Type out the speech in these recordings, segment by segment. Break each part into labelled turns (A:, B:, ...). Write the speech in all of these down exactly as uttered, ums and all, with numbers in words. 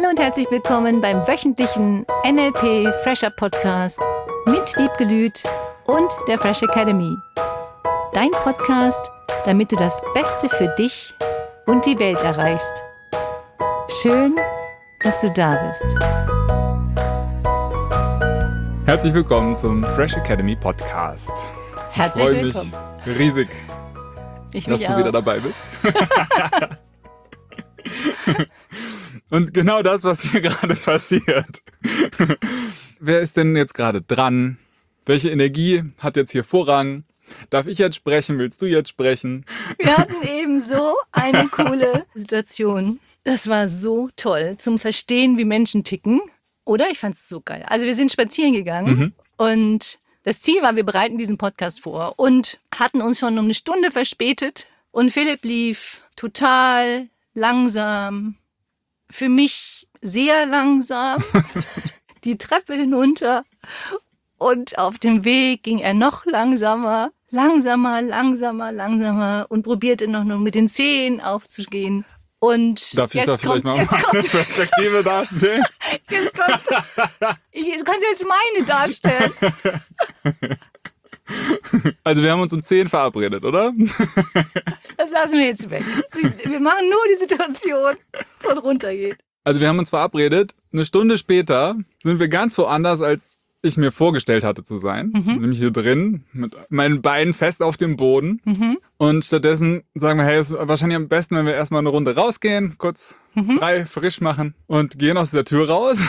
A: Hallo und herzlich willkommen beim wöchentlichen N L P Fresher Podcast mit Wiebke Lüth und der Fresh Academy. Dein Podcast, damit du das Beste für dich und die Welt erreichst. Schön, dass du da bist.
B: Herzlich willkommen zum Fresh Academy Podcast.
A: Herzlich
B: ich freue
A: willkommen.
B: mich riesig,
A: Ich
B: dass
A: mich
B: du
A: auch.
B: wieder dabei bist. Und genau das, was hier gerade passiert. Wer ist denn jetzt gerade dran? Welche Energie hat jetzt hier Vorrang? Darf ich jetzt sprechen? Willst du jetzt sprechen?
A: Wir hatten eben so eine coole Situation. Das war so toll zum Verstehen, wie Menschen ticken. Oder? Ich fand es so geil. Also wir sind spazieren gegangen
B: Mhm.
A: und das Ziel war, wir bereiten diesen Podcast vor und hatten uns schon um eine Stunde verspätet. Und Philipp lief total langsam, für mich sehr langsam, die Treppe hinunter. Und auf dem Weg ging er noch langsamer, langsamer, langsamer, langsamer und probierte noch nur mit den Zehen aufzugehen. Und
B: Darf ich
A: jetzt
B: da vielleicht
A: kommt,
B: mal
A: jetzt
B: eine
A: kommt,
B: Perspektive darstellen?
A: jetzt kommt, ich, du kannst jetzt meine darstellen.
B: Also wir haben uns um zehn verabredet, oder?
A: Das lassen wir jetzt weg. Wir machen nur die Situation, wo es runtergeht.
B: Also wir haben uns verabredet. Eine Stunde später sind wir ganz woanders, als ich mir vorgestellt hatte zu sein.
A: Mhm.
B: Nämlich hier drin, mit meinen Beinen fest auf dem Boden.
A: Mhm.
B: Und stattdessen sagen wir, hey, es ist wahrscheinlich am besten, wenn wir erstmal eine Runde rausgehen, kurz
A: Mhm.
B: frei, frisch machen und gehen aus der Tür raus.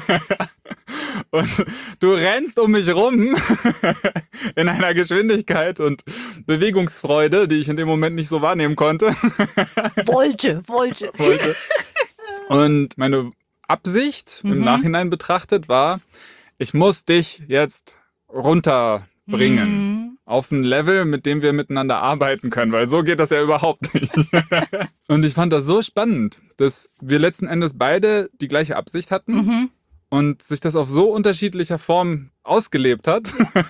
B: Und du rennst um mich rum in einer Geschwindigkeit und Bewegungsfreude, die ich in dem Moment nicht so wahrnehmen konnte.
A: Wollte, wollte.
B: wollte. Und meine Absicht im
A: Mhm.
B: Nachhinein betrachtet war, ich muss dich jetzt runterbringen.
A: Mhm.
B: Auf ein Level, mit dem wir miteinander arbeiten können, weil so geht das ja überhaupt nicht. Und ich fand das so spannend, dass wir letzten Endes beide die gleiche Absicht hatten
A: Mhm.
B: und sich das auf so unterschiedlicher Form ausgelebt hat.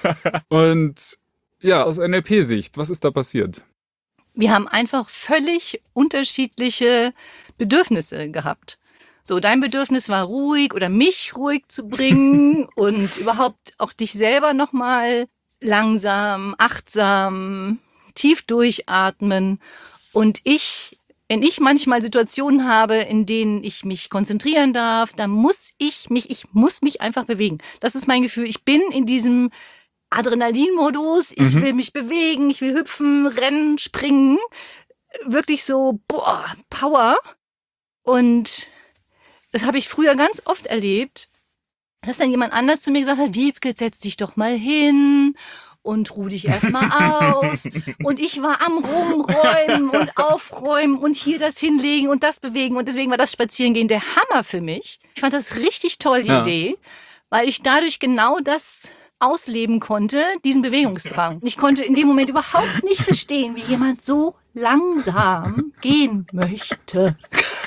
B: Und ja, aus N L P-Sicht, was ist da passiert?
A: Wir haben einfach völlig unterschiedliche Bedürfnisse gehabt. So, dein Bedürfnis war ruhig oder mich ruhig zu bringen und überhaupt auch dich selber nochmal langsam, achtsam, tief durchatmen. Und ich, wenn ich manchmal Situationen habe, in denen ich mich konzentrieren darf, dann muss ich mich, ich muss mich einfach bewegen. Das ist mein Gefühl. Ich bin in diesem Adrenalinmodus. Ich
B: Mhm.
A: will mich bewegen, ich will hüpfen, rennen, springen. Wirklich so, boah, Power. Und das habe ich früher ganz oft erlebt, dass dann jemand anders zu mir gesagt hat, Wiebke, setz dich doch mal hin und ruh dich erstmal aus. Und ich war am Rumräumen und Aufräumen und hier das hinlegen und das bewegen. Und deswegen war das Spazierengehen der Hammer für mich. Ich fand das richtig toll, die
B: Ja.
A: Idee, weil ich dadurch genau das ausleben konnte, diesen Bewegungsdrang. Ich konnte in dem Moment überhaupt nicht verstehen, wie jemand so langsam gehen möchte.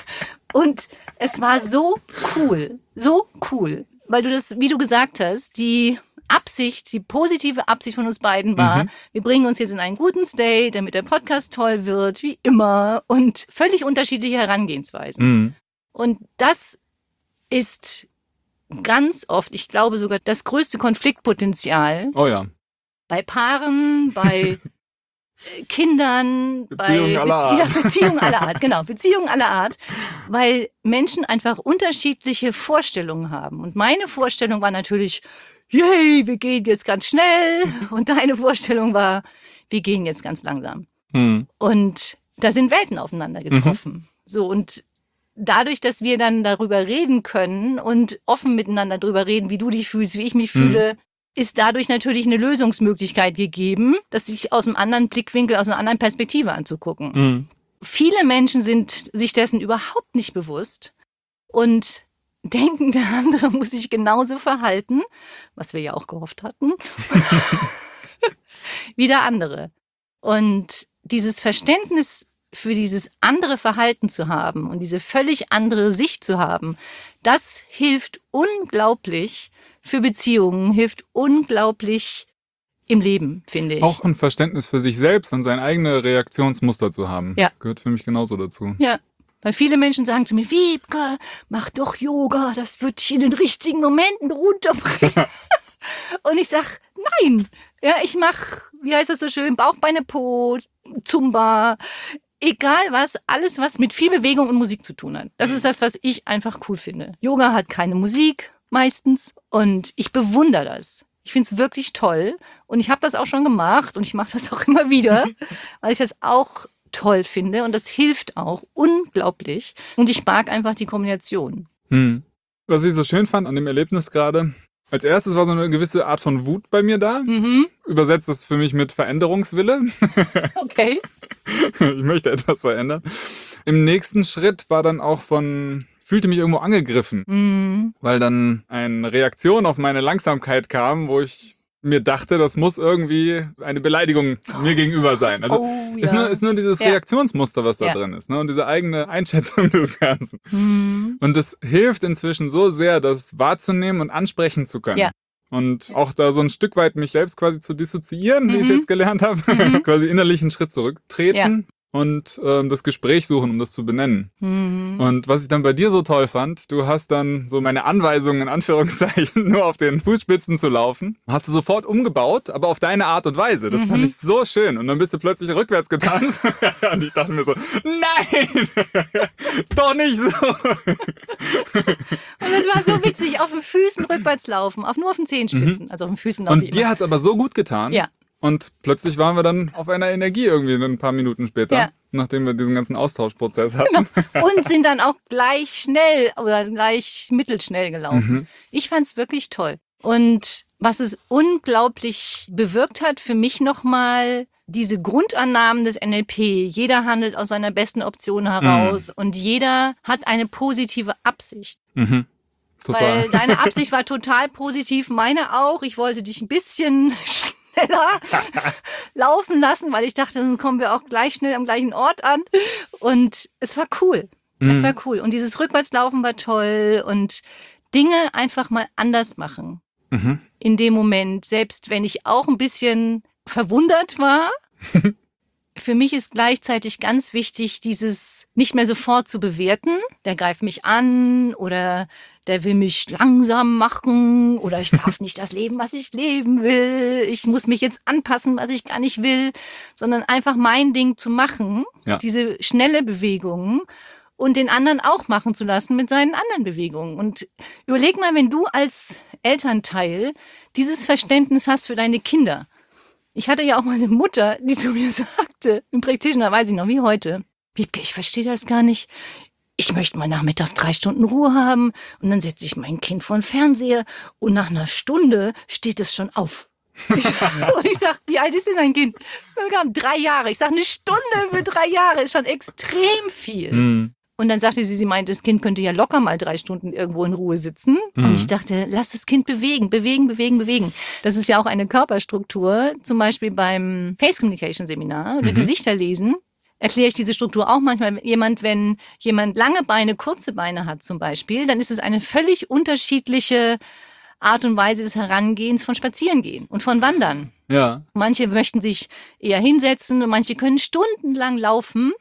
A: Und es war so cool, so cool, weil du das, wie du gesagt hast, die Absicht, die positive Absicht von uns beiden war,
B: Mhm.
A: wir bringen uns jetzt in einen guten State, damit der Podcast toll wird, wie immer, und völlig unterschiedliche Herangehensweisen.
B: Mhm.
A: Und das ist ganz oft, ich glaube sogar, das größte Konfliktpotenzial
B: Oh ja.
A: bei Paaren, bei äh, Kindern,
B: Beziehungen
A: bei
B: aller
A: Bezie-
B: Art.
A: Beziehungen aller Art, genau, Beziehungen aller Art, weil Menschen einfach unterschiedliche Vorstellungen haben. Und meine Vorstellung war natürlich, yay, wir gehen jetzt ganz schnell. Und deine Vorstellung war, wir gehen jetzt ganz langsam.
B: Mhm.
A: Und da sind Welten aufeinander getroffen. So, und dadurch, dass wir dann darüber reden können und offen miteinander darüber reden, wie du dich fühlst, wie ich mich
B: Mhm.
A: fühle, ist dadurch natürlich eine Lösungsmöglichkeit gegeben, das sich aus einem anderen Blickwinkel, aus einer anderen Perspektive anzugucken.
B: Mhm.
A: Viele Menschen sind sich dessen überhaupt nicht bewusst und denken, der andere muss sich genauso verhalten, was wir ja auch gehofft hatten, wie der andere. Und dieses Verständnis für dieses andere Verhalten zu haben und diese völlig andere Sicht zu haben, das hilft unglaublich für Beziehungen, hilft unglaublich im Leben, finde ich.
B: Auch ein Verständnis für sich selbst und sein eigenes Reaktionsmuster zu haben.
A: Ja.
B: Gehört für mich genauso dazu.
A: Ja, Weil viele Menschen sagen zu mir, Wiebke, mach doch Yoga, das wird dich in den richtigen Momenten runterbringen. Und ich sag, nein, ja, ich mach, wie heißt das so schön, Bauch, Beine, Po, Zumba, egal was, alles, was mit viel Bewegung und Musik zu tun hat. Das ist das, was ich einfach cool finde. Yoga hat keine Musik meistens und ich bewundere das. Ich finde es wirklich toll und ich habe das auch schon gemacht und ich mache das auch immer wieder, weil ich das auch toll finde und das hilft auch unglaublich und ich mag einfach die Kombination.
B: Hm. Was ich so schön fand an dem Erlebnis gerade, als erstes war so eine gewisse Art von Wut bei mir da.
A: Mhm.
B: Übersetzt das für mich mit Veränderungswille.
A: Okay.
B: Ich möchte etwas verändern. Im nächsten Schritt war dann auch von, fühlte mich irgendwo angegriffen,
A: Mhm.
B: weil dann eine Reaktion auf meine Langsamkeit kam, wo ich mir dachte, das muss irgendwie eine Beleidigung mir gegenüber sein. Also
A: Oh,
B: ist,
A: ja.
B: nur, ist nur dieses
A: Ja.
B: Reaktionsmuster, was da
A: Ja.
B: drin ist, ne? Und diese eigene Einschätzung des Ganzen.
A: Mhm.
B: Und das hilft inzwischen so sehr, das wahrzunehmen und ansprechen zu können.
A: Ja.
B: Und auch da so ein Stück weit mich selbst quasi zu dissoziieren, wie ich es
A: Mhm.
B: jetzt gelernt habe.
A: Mhm.
B: Quasi innerlich einen Schritt zurücktreten und ähm, das Gespräch suchen, um das zu benennen.
A: Mhm.
B: Und was ich dann bei dir so toll fand, du hast dann so meine Anweisungen in Anführungszeichen nur auf den Fußspitzen zu laufen. Hast du sofort umgebaut, aber auf deine Art und Weise. Das
A: Mhm.
B: fand ich so schön. Und dann bist du plötzlich rückwärts getanzt. Und ich dachte mir so, nein, ist doch nicht so.
A: Und es war so witzig, auf den Füßen rückwärts laufen, auf, nur auf den Zehenspitzen, also auf den Füßen laufen.
B: Und dir hat's aber so gut getan.
A: Ja.
B: Und plötzlich waren wir dann auf einer Energie irgendwie ein paar Minuten später,
A: Ja.
B: nachdem wir diesen ganzen Austauschprozess hatten.
A: Und sind dann auch gleich schnell oder gleich mittelschnell gelaufen.
B: Mhm.
A: Ich fand's wirklich toll. Und was es unglaublich bewirkt hat für mich nochmal, diese Grundannahmen des N L P. Jeder handelt aus seiner besten Option heraus und jeder hat eine positive Absicht.
B: Mhm. Total.
A: Weil deine Absicht war total positiv, meine auch. Ich wollte dich ein bisschen schneller laufen lassen, weil ich dachte, sonst kommen wir auch gleich schnell am gleichen Ort an. Und es war cool.
B: Mhm.
A: Es war cool. Und dieses Rückwärtslaufen war toll und Dinge einfach mal anders machen.
B: Mhm.
A: In dem Moment, selbst wenn ich auch ein bisschen verwundert war. Für mich ist gleichzeitig ganz wichtig, dieses nicht mehr sofort zu bewerten. Der greift mich an oder der will mich langsam machen oder ich darf nicht das leben, was ich leben will. Ich muss mich jetzt anpassen, was ich gar nicht will, sondern einfach mein Ding zu machen.
B: Ja.
A: Diese schnelle Bewegung. Und den anderen auch machen zu lassen mit seinen anderen Bewegungen. Und überleg mal, wenn du als Elternteil dieses Verständnis hast für deine Kinder. Ich hatte ja auch mal eine Mutter, die zu mir sagte, im Practitioner, weiß ich noch, wie heute, Wiebke, ich verstehe das gar nicht. Ich möchte mal nachmittags drei Stunden Ruhe haben und dann setze ich mein Kind vor den Fernseher und nach einer Stunde steht es schon auf. Ich, und ich sag, wie alt ist denn dein Kind? Drei Jahre. Ich sag, eine Stunde für drei Jahre ist schon extrem viel.
B: Mhm.
A: Und dann sagte sie, sie meinte, das Kind könnte ja locker mal drei Stunden irgendwo in Ruhe sitzen.
B: Mhm.
A: Und ich dachte, lass das Kind bewegen, bewegen, bewegen, bewegen. Das ist ja auch eine Körperstruktur. Zum Beispiel beim Face Communication Seminar oder
B: Mhm.
A: Gesichter lesen erkläre ich diese Struktur auch manchmal. Jemand, wenn jemand lange Beine, kurze Beine hat zum Beispiel, dann ist es eine völlig unterschiedliche Art und Weise des Herangehens von Spazierengehen und von Wandern.
B: Ja.
A: Manche möchten sich eher hinsetzen und manche können stundenlang laufen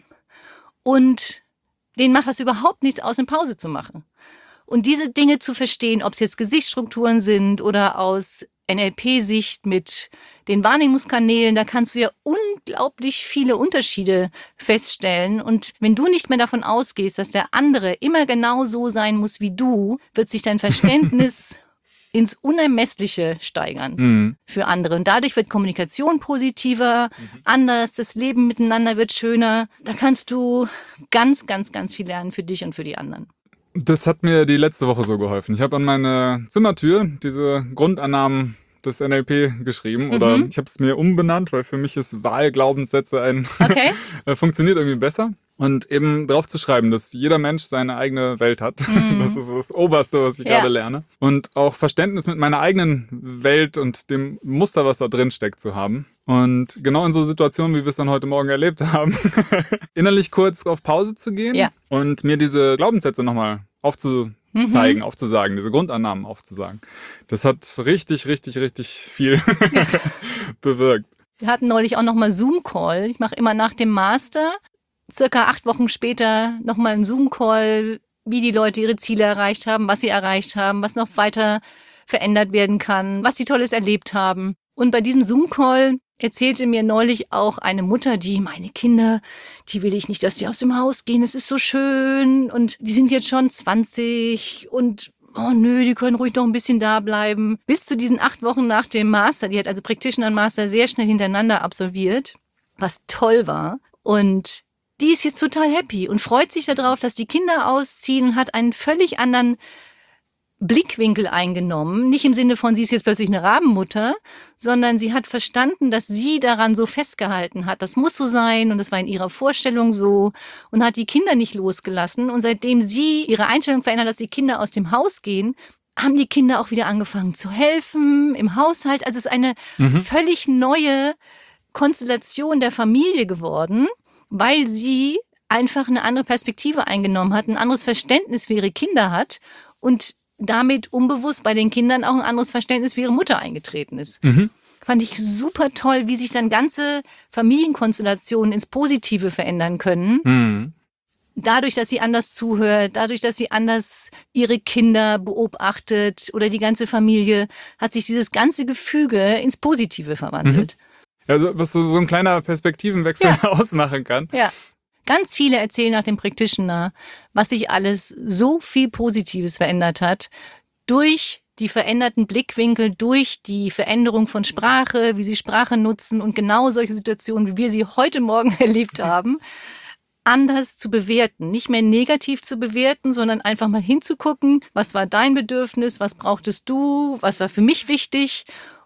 A: und denen macht das überhaupt nichts aus, eine Pause zu machen. Und diese Dinge zu verstehen, ob es jetzt Gesichtsstrukturen sind oder aus N L P-Sicht mit den Wahrnehmungskanälen, da kannst du ja unglaublich viele Unterschiede feststellen. Und wenn du nicht mehr davon ausgehst, dass der andere immer genau so sein muss wie du, wird sich dein Verständnis ins Unermessliche steigern
B: Mhm.
A: für andere. Und dadurch wird Kommunikation positiver, anders, das Leben miteinander wird schöner. Da kannst du ganz, ganz, ganz viel lernen für dich und für die anderen.
B: Das hat mir die letzte Woche so geholfen. Ich habe an meine Zimmertür diese Grundannahmen des N L P geschrieben oder
A: Mhm.
B: ich habe es mir umbenannt, weil für mich ist Wahlglaubenssätze ein
A: Okay?
B: äh, funktioniert irgendwie besser. Und eben drauf zu schreiben, dass jeder Mensch seine eigene Welt hat.
A: Mhm.
B: Das ist das Oberste, was ich
A: Ja.
B: gerade lerne. Und auch Verständnis mit meiner eigenen Welt und dem Muster, was da drin steckt, zu haben. Und genau in so Situationen, wie wir es dann heute Morgen erlebt haben, innerlich kurz auf Pause zu gehen
A: Ja.
B: und mir diese Glaubenssätze nochmal aufzuzeigen,
A: Mhm.
B: aufzusagen, diese Grundannahmen aufzusagen. Das hat richtig, richtig, richtig viel bewirkt.
A: Wir hatten neulich auch noch mal Zoom-Call. Ich mache immer nach dem Master circa acht Wochen später nochmal einen Zoom-Call, wie die Leute ihre Ziele erreicht haben, was sie erreicht haben, was noch weiter verändert werden kann, was sie Tolles erlebt haben. Und bei diesem Zoom-Call erzählte mir neulich auch eine Mutter, die, meine Kinder, die will ich nicht, dass die aus dem Haus gehen, es ist so schön und die sind jetzt schon zwanzig und oh nö, die können ruhig noch ein bisschen da bleiben. Bis zu diesen acht Wochen nach dem Master, die hat also Practitioner und Master sehr schnell hintereinander absolviert, was toll war. Und die ist jetzt total happy und freut sich darauf, dass die Kinder ausziehen und hat einen völlig anderen Blickwinkel eingenommen. Nicht im Sinne von, sie ist jetzt plötzlich eine Rabenmutter, sondern sie hat verstanden, dass sie daran so festgehalten hat. Das muss so sein und das war in ihrer Vorstellung so und hat die Kinder nicht losgelassen. Und seitdem sie ihre Einstellung verändert, dass die Kinder aus dem Haus gehen, haben die Kinder auch wieder angefangen zu helfen im Haushalt. Also es ist eine mhm. völlig neue Konstellation der Familie geworden, weil sie einfach eine andere Perspektive eingenommen hat, ein anderes Verständnis für ihre Kinder hat und damit unbewusst bei den Kindern auch ein anderes Verständnis für ihre Mutter eingetreten ist. Mhm. Fand ich super toll, wie sich dann ganze Familienkonstellationen ins Positive verändern können. Mhm. Dadurch, dass sie anders zuhört, dadurch, dass sie anders ihre Kinder beobachtet oder die ganze Familie, hat sich dieses ganze Gefüge ins Positive verwandelt.
B: Mhm. Also was so, so ein kleiner Perspektivenwechsel ja. ausmachen kann.
A: Ja. Ganz viele erzählen nach dem Practitioner, was sich alles so viel Positives verändert hat durch die veränderten Blickwinkel, durch die Veränderung von Sprache, wie sie Sprache nutzen und genau solche Situationen, wie wir sie heute Morgen erlebt haben, anders zu bewerten. Nicht mehr negativ zu bewerten, sondern einfach mal hinzugucken, was war dein Bedürfnis, was brauchtest du, was war für mich wichtig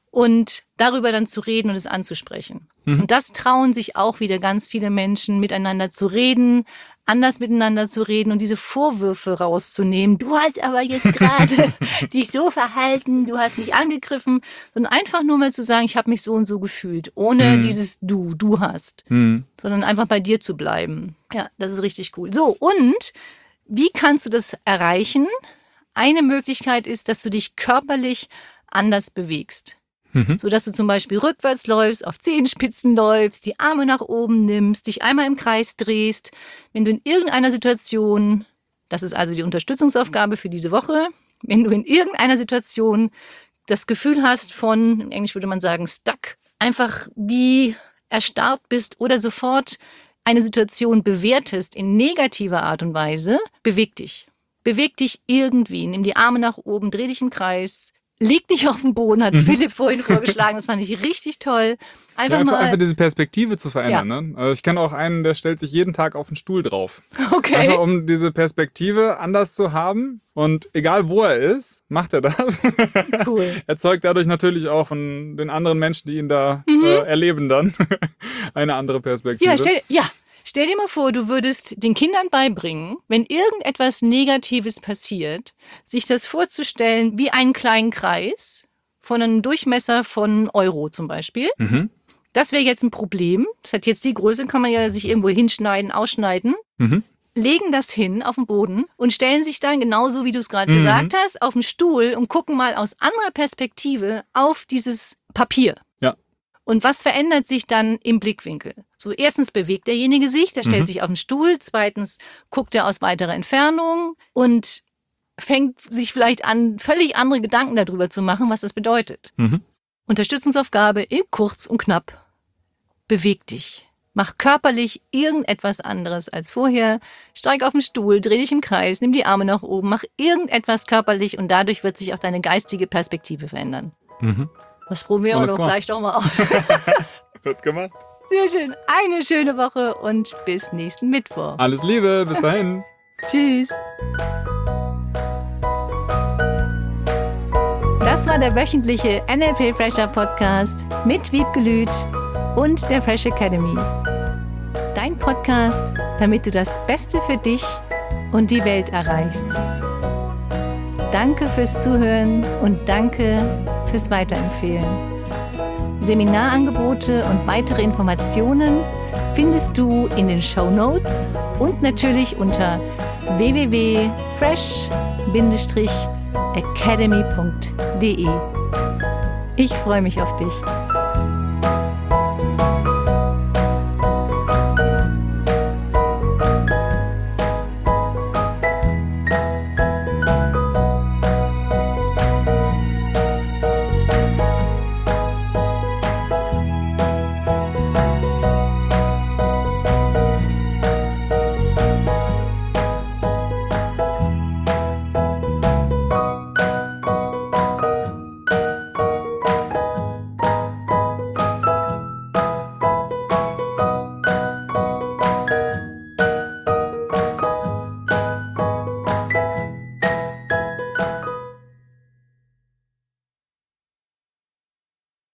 A: und darüber dann zu reden und es anzusprechen. Mhm. Und das trauen sich auch wieder ganz viele Menschen, miteinander zu reden, anders miteinander zu reden und diese Vorwürfe rauszunehmen. Du hast aber jetzt gerade dich so verhalten, du hast mich angegriffen, sondern einfach nur mal zu sagen, ich habe mich so und so gefühlt, ohne mhm. dieses Du, du hast, mhm. sondern einfach bei dir zu bleiben. Ja, das ist richtig cool. So, und wie kannst du das erreichen? Eine Möglichkeit ist, dass du dich körperlich anders bewegst. Mhm. So dass du zum Beispiel rückwärts läufst, auf Zehenspitzen läufst, die Arme nach oben nimmst, dich einmal im Kreis drehst. Wenn du in irgendeiner Situation, das ist also die Unterstützungsaufgabe für diese Woche, wenn du in irgendeiner Situation das Gefühl hast von, im Englisch würde man sagen stuck, einfach wie erstarrt bist oder sofort eine Situation bewertest in negativer Art und Weise, beweg dich. Beweg dich irgendwie, nimm die Arme nach oben, dreh dich im Kreis, leg dich auf den Boden, hat mhm. Philipp vorhin vorgeschlagen. Das fand ich richtig toll. Einfach,
B: ja, einfach,
A: mal
B: einfach diese Perspektive zu verändern. Ja. Ne? Also ich kenne auch einen, der stellt sich jeden Tag auf den Stuhl drauf.
A: Okay.
B: Einfach um diese Perspektive anders zu haben. Und egal wo er ist, macht er das.
A: Cool.
B: Erzeugt dadurch natürlich auch von den anderen Menschen, die ihn da mhm. äh, erleben dann, eine andere Perspektive.
A: Ja, stell, ja. Stell dir mal vor, du würdest den Kindern beibringen, wenn irgendetwas Negatives passiert, sich das vorzustellen wie einen kleinen Kreis von einem Durchmesser von Euro zum Beispiel. Mhm. Das wäre jetzt ein Problem. Das hat jetzt die Größe, kann man ja sich irgendwo hinschneiden, ausschneiden. Mhm. Legen das hin auf den Boden und stellen sich dann, genauso wie du es gerade mhm. gesagt hast, auf den Stuhl und gucken mal aus anderer Perspektive auf dieses Papier. Und was verändert sich dann im Blickwinkel? So, erstens bewegt derjenige sich, der stellt mhm. sich auf den Stuhl. Zweitens guckt er aus weiterer Entfernung und fängt sich vielleicht an, völlig andere Gedanken darüber zu machen, was das bedeutet. Mhm. Unterstützungsaufgabe in kurz und knapp. Beweg dich. Mach körperlich irgendetwas anderes als vorher. Steig auf den Stuhl, dreh dich im Kreis, nimm die Arme nach oben, mach irgendetwas körperlich und dadurch wird sich auch deine geistige Perspektive verändern. Mhm. Das probieren wir doch gleich doch mal aus.
B: Wird gemacht.
A: Sehr schön. Eine schöne Woche und bis nächsten Mittwoch.
B: Alles Liebe, bis dahin.
A: Tschüss. Das war der wöchentliche N L P Fresher Podcast mit Wiebke Lüth und der Fresh Academy. Dein Podcast, damit du das Beste für dich und die Welt erreichst. Danke fürs Zuhören und danke fürs Weiterempfehlen. Seminarangebote und weitere Informationen findest du in den Shownotes und natürlich unter w w w punkt fresh academy punkt d e. Ich freue mich auf dich.